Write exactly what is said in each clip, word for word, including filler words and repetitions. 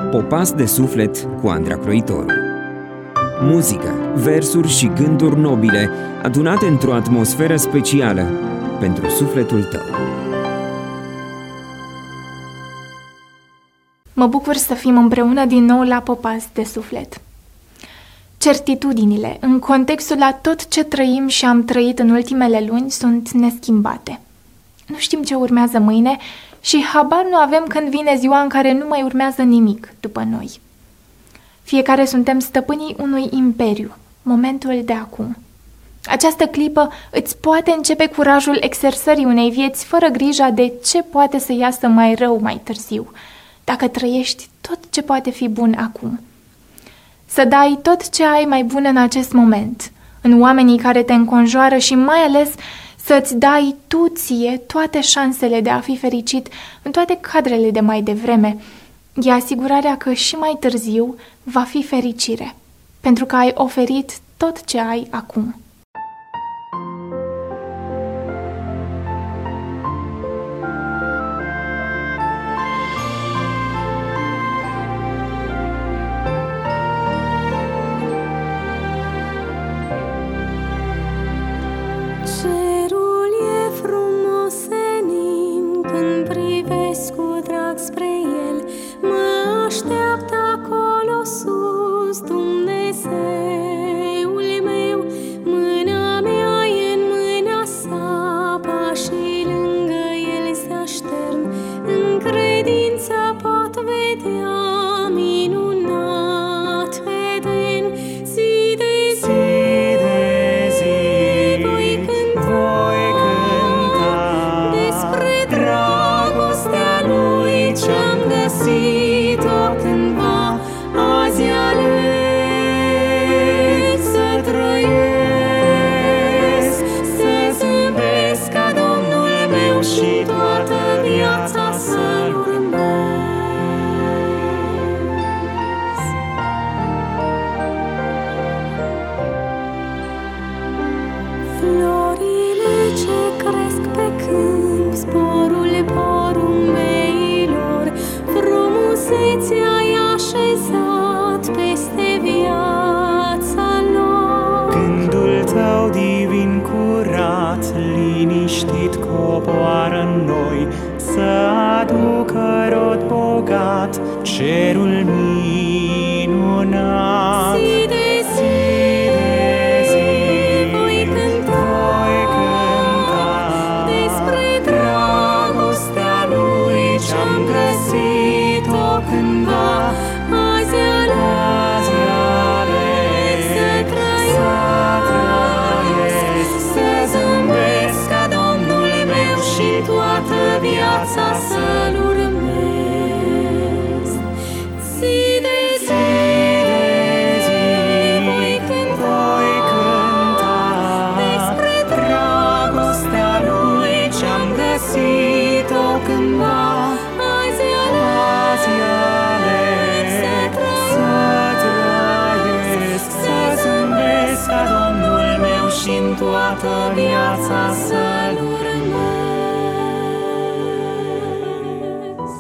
Popas de suflet cu Andra Croitoru. Muzică, versuri și gânduri nobile adunate într-o atmosferă specială pentru sufletul tău. Mă bucur să fim împreună din nou la Popas de suflet. Certitudinile, în contextul la tot ce trăim și am trăit în ultimele luni, sunt neschimbate. Nu știm ce urmează mâine și habar nu avem când vine ziua în care nu mai urmează nimic după noi. Fiecare suntem stăpânii unui imperiu, momentul de acum. Această clipă îți poate începe curajul exersării unei vieți fără grija de ce poate să iasă mai rău mai târziu, dacă trăiești tot ce poate fi bun acum. Să dai tot ce ai mai bun în acest moment, în oamenii care te înconjoară și mai ales să-ți dai tu ție toate șansele de a fi fericit în toate cadrele de mai devreme. E asigurarea că și mai târziu va fi fericire, pentru că ai oferit tot ce ai acum. Cerul minunat. Zi de zi, zi de zi, voi cânta, voi cânta despre dragostea lui ce-am găsit-o cândva. Azi ales, ales să trăiesc, să zâmbesc ca Domnul meu și toată viața să-L urmez. Toată viața să-L urmez.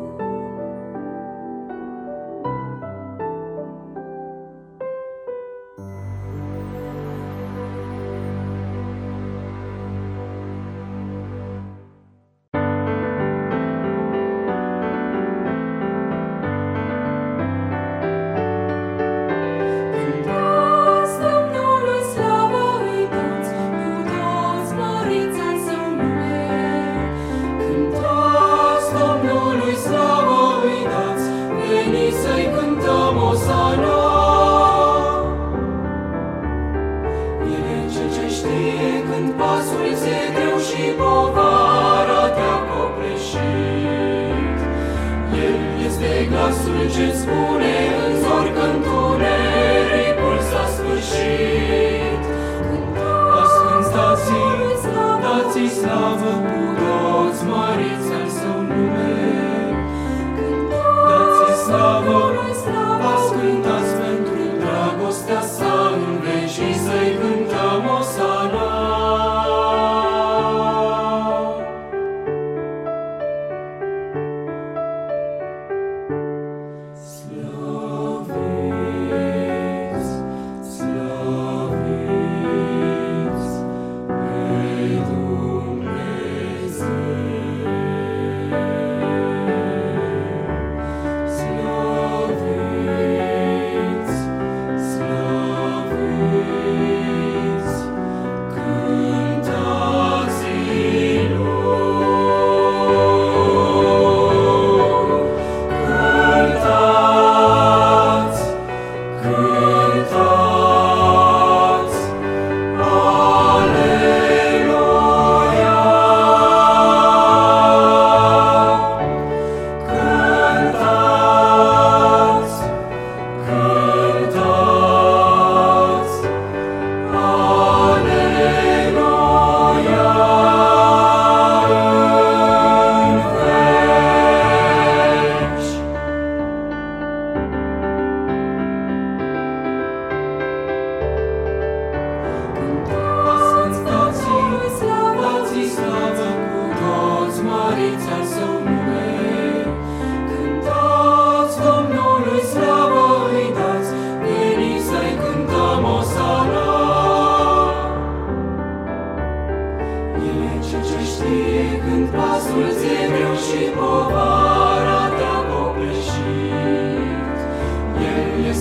Glasul ce spune în zor că întunericul s-a sfârșit. Ascântați, dați-i slavă, puteți, măriți al Său nume. Dați-i slavă, ascântați pentru dragostea Sa în veci și să-i cântăm osana.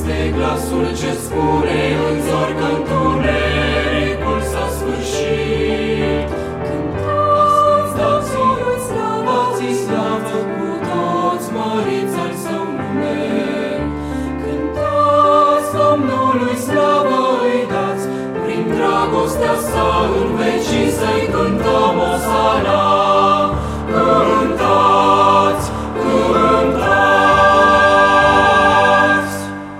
este glasul ce spune în zor că întunericul s-a sfârșit. Cântați, dați-i slavă, dați-i slavă, cu toți măriți al său nume. Cântați Domnului slavă îi dați, prin dragostea sa în vecii să-i cântăm Osana. Cântați, cântați!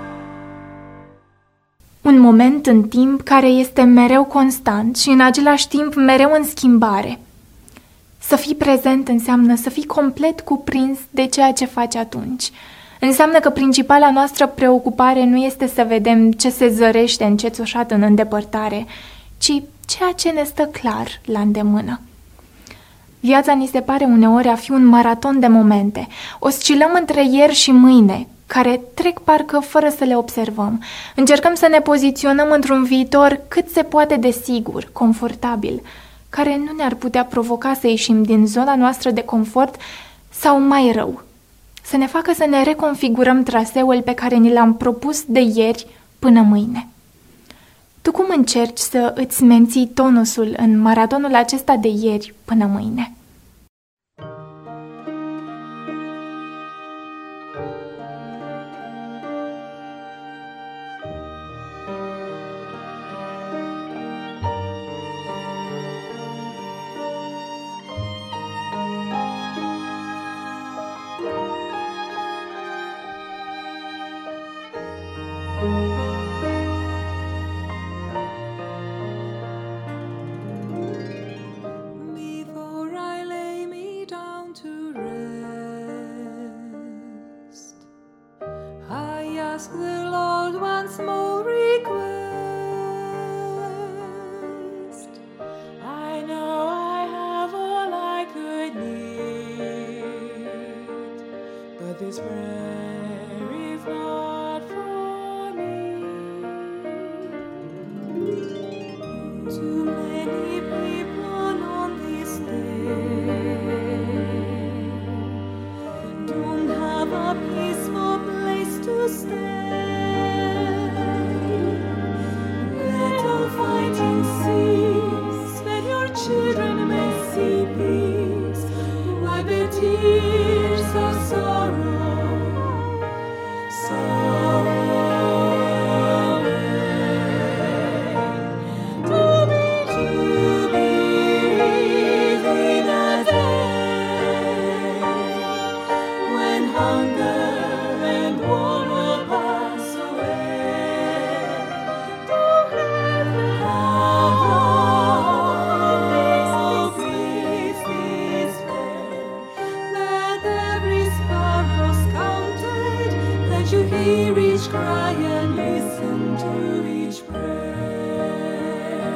Un moment în timp care este mereu constant și în același timp mereu în schimbare. Să fii prezent înseamnă să fii complet cuprins de ceea ce faci atunci. Înseamnă că principala noastră preocupare nu este să vedem ce se zărește încețoșat în îndepărtare, ci ceea ce ne stă clar la îndemână. Viața ni se pare uneori a fi un maraton de momente. Oscilăm între ieri și mâine, care trec parcă fără să le observăm. Încercăm să ne poziționăm într-un viitor cât se poate de sigur, confortabil, care nu ne-ar putea provoca să ieșim din zona noastră de confort sau, mai rău, să ne facă să ne reconfigurăm traseul pe care ni l-am propus de ieri până mâine. Tu cum încerci să îți menții tonusul în maratonul acesta de ieri până mâine? Before I lay me down to rest, I ask the Lord once more request. I know I have all I could need, but this prayer is not for me. Too many people on this day don't have a peaceful place to stay. Let all fighting cease, let your children may see peace. Wipe the tears of sorrow, sorrow away. To be, to believe in a day when hunger and war will pass away. To have hope, peace, despair. Let every sparrow's counted. Let you hear each cry and listen to each prayer.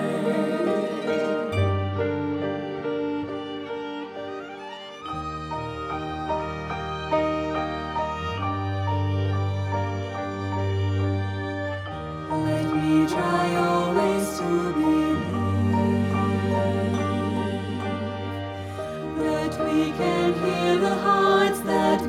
Let me try always to believe that we can heal the hearts that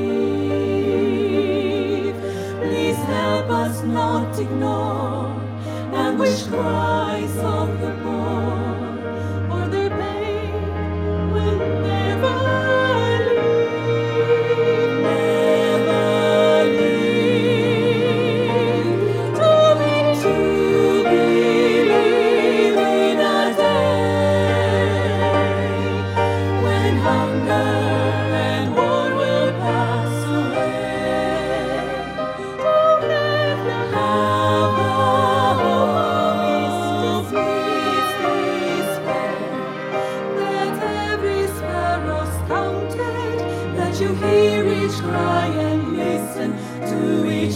grieve. Please help us not ignore anguish cries of the poor, or their pain will never leave, never leave. To be, to believe in a day when hunger and war will pass away. To have the have a hope, peace, despair. Let every sparrow's counted. Let you hear each cry and listen to each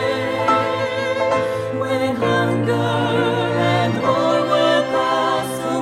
prayer. When hunger and war will pass away.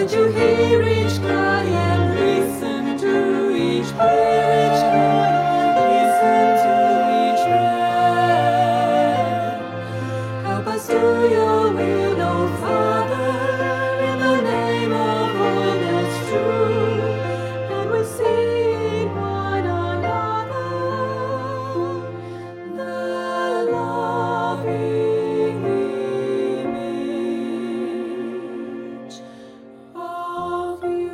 That you hear each cry and listen to each prayer, each cry and listen to each prayer. Help us do your will, O Father, in the name of all that's true, and we see in one another the loving image of you.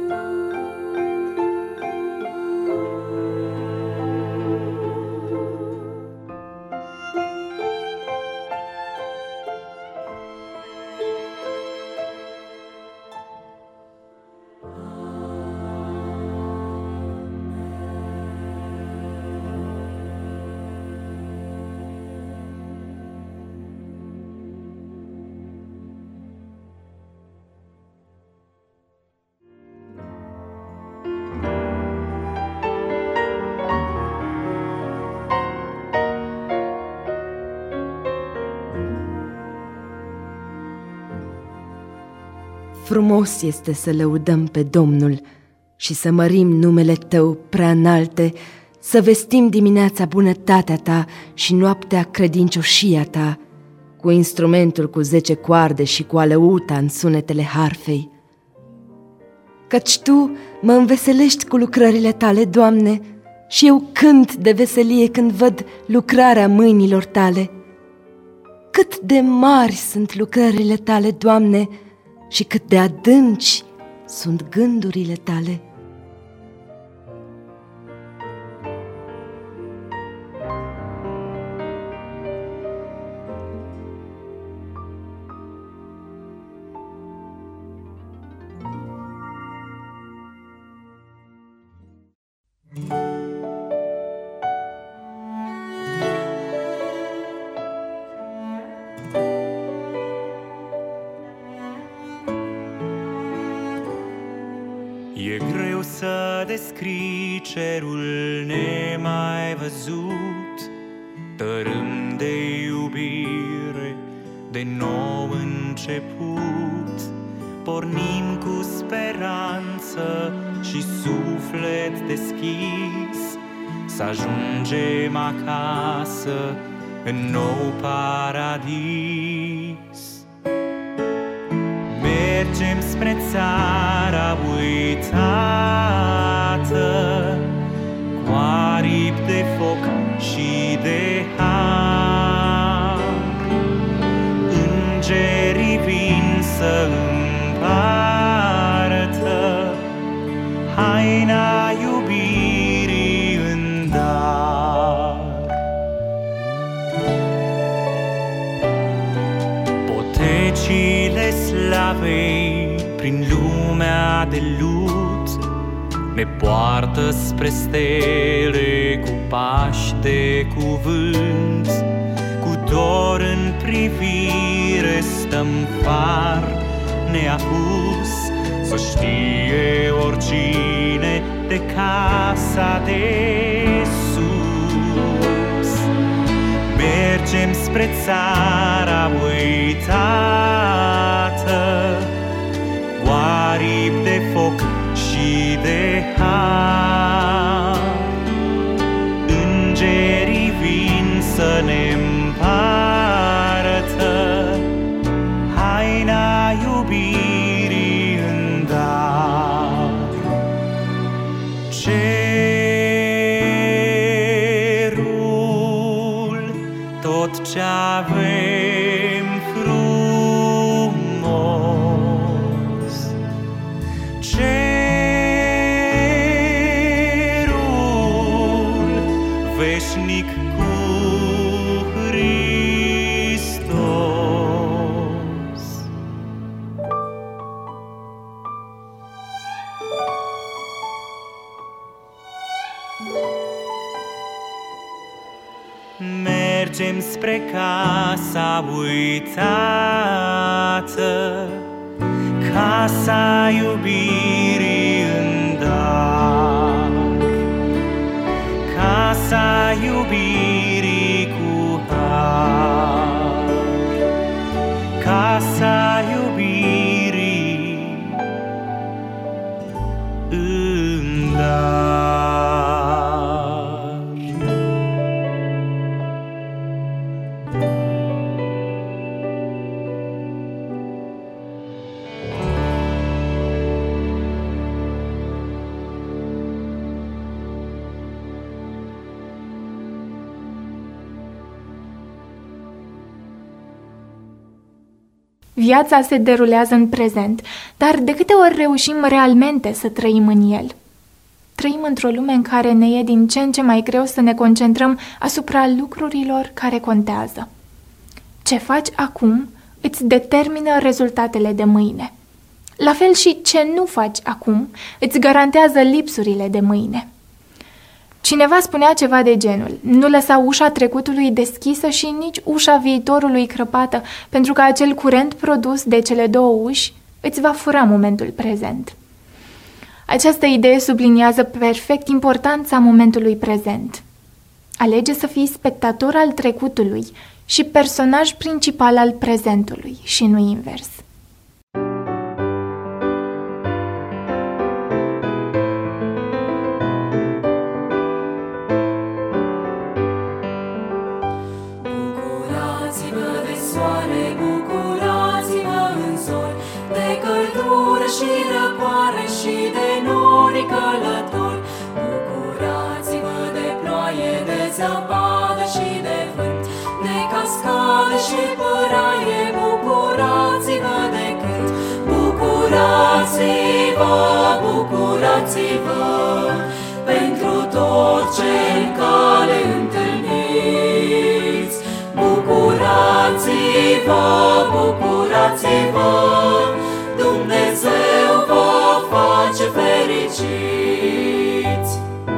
Frumos este să lăudăm pe Domnul și să mărim numele Tău prea înalte, să vestim dimineața bunătatea Ta și noaptea credincioșia Ta, cu instrumentul cu zece coarde și cu alăuta în sunetele harfei. Căci Tu mă înveselești cu lucrările Tale, Doamne, și eu cânt de veselie când văd lucrarea mâinilor Tale. Cât de mari sunt lucrările Tale, Doamne, și cât de adânci sunt gândurile Tale. E greu să descrii cerul nemai văzut, tărâm de iubire, de nou început. Pornim cu speranță și suflet deschis, să ajungem acasă în nou paradis. Mergem spre țara uitată, cu aripi de foc și de har. Îngerii vin să împartă haina iubirii în dar. Potecile slavei prin lumea de lut ne poartă spre stele cu pași de cuvânt. Cu dor în privire stăm far neapus, să știe oricine de casa de sus. Mergem spre țara uitată, cu aripi de foc și de har. Îngerii vin să ne împartă haina iubirii în dar. Cerul, tot ce avem frumos, cerul veșnic cu Hristos. Mergem spre casa uitată, casa iubirii în dar. Casa iubirii cu har. Casa iubirii Viața se derulează în prezent, dar de câte ori reușim realmente să trăim în el? Trăim într-o lume în care ne e din ce în ce mai greu să ne concentrăm asupra lucrurilor care contează. Ce faci acum îți determină rezultatele de mâine. La fel și ce nu faci acum îți garantează lipsurile de mâine. Cineva spunea ceva de genul: nu lăsa ușa trecutului deschisă și nici ușa viitorului crăpată, pentru că acel curent produs de cele două uși îți va fura momentul prezent. Această idee subliniază perfect importanța momentului prezent. Alege să fii spectator al trecutului și personaj principal al prezentului și nu invers. Bucurați-vă de soare, bucurați-vă în zori, de căldură și răcoare și de nori călători. Bucurați-vă de ploaie, de zăpadă și de vânt, de cascadă și păraie. Bucurați-vă de cânt. Bucurați-vă, bucurați-vă pentru tot ce în cale întâlniți. Bucurați-vă, bucurați-vă, Dumnezeu vă face fericiți.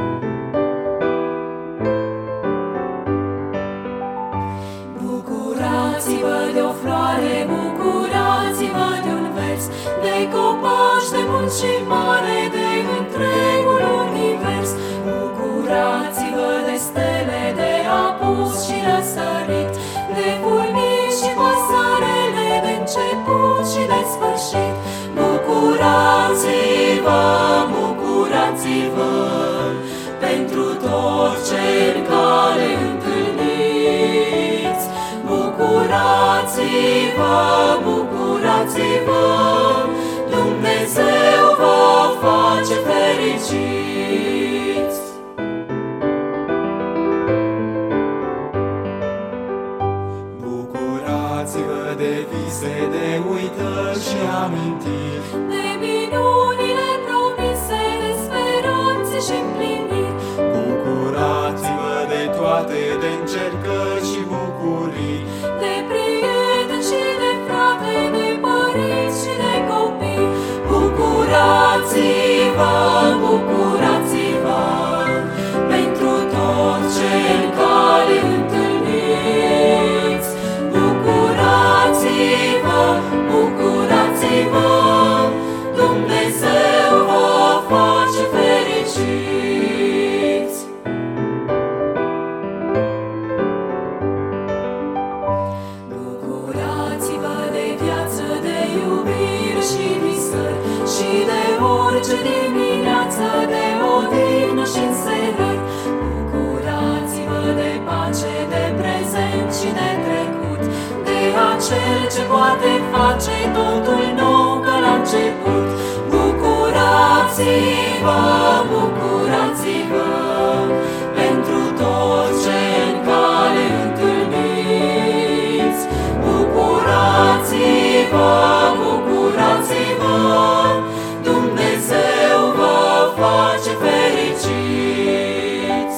Bucurați-vă de o floare, bucurați-vă de un vers, de copaci, de munți și mare, de întregul univers. Bucurați-vă de stele, de apus și răsărit, de fulmini și păsărele, de început și de sfârșit. Bucurați-vă, bucurați-vă pentru tot ce în cale întâlniți. Bucurați-vă, bucurați-vă, Dumnezeu vă face fericiți. Bucurați-vă de vise, de uitări și amintiri, De minunile promise, de speranțe și împliniri. bucurați-vă de toate, de încercări și bucurii, De prieteni și de frate, de părinți și de copii. Bucurați-vă, bucurați-vă pentru tot ce în cale întâlniți. Bucurați-vă, bucurați-vă, Dumnezeu vă face fericiți. Bucurați-vă de viață, de iubire și visări, și de orice dimineață, de odihnă și înserări. Bucurați-vă de pace, de prezent și de trecut, de acel ce poate face totul nou ca la început. Bucurați-vă, bucurați-vă pentru tot ce în cale întâlniți. Bucurați-vă, bucurați-vă, Dumnezeu vă face fericiți.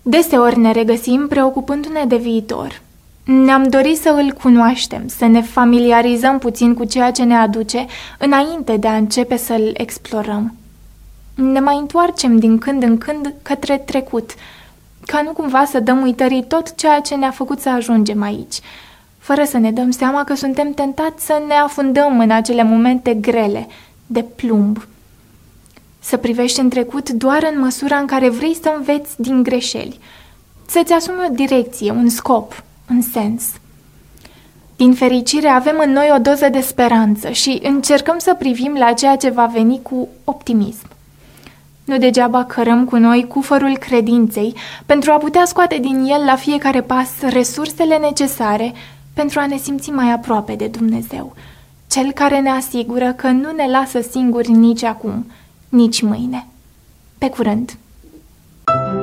Deseori ne regăsim preocupându-ne de viitor. Ne-am dorit să îl cunoaștem, să ne familiarizăm puțin cu ceea ce ne aduce înainte de a începe să-l explorăm. Ne mai întoarcem din când în când către trecut, ca nu cumva să dăm uitării tot ceea ce ne-a făcut să ajungem aici, fără să ne dăm seama că suntem tentați să ne afundăm în acele momente grele, de plumb. Să privești în trecut doar în măsura în care vrei să înveți din greșeli, să-ți asumi o direcție, un scop, un sens. Din fericire avem în noi o doză de speranță și încercăm să privim la ceea ce va veni cu optimism. Nu degeaba cărăm cu noi cufărul credinței pentru a putea scoate din el la fiecare pas resursele necesare pentru a ne simți mai aproape de Dumnezeu, Cel care ne asigură că nu ne lasă singuri nici acum, nici mâine. Pe curând!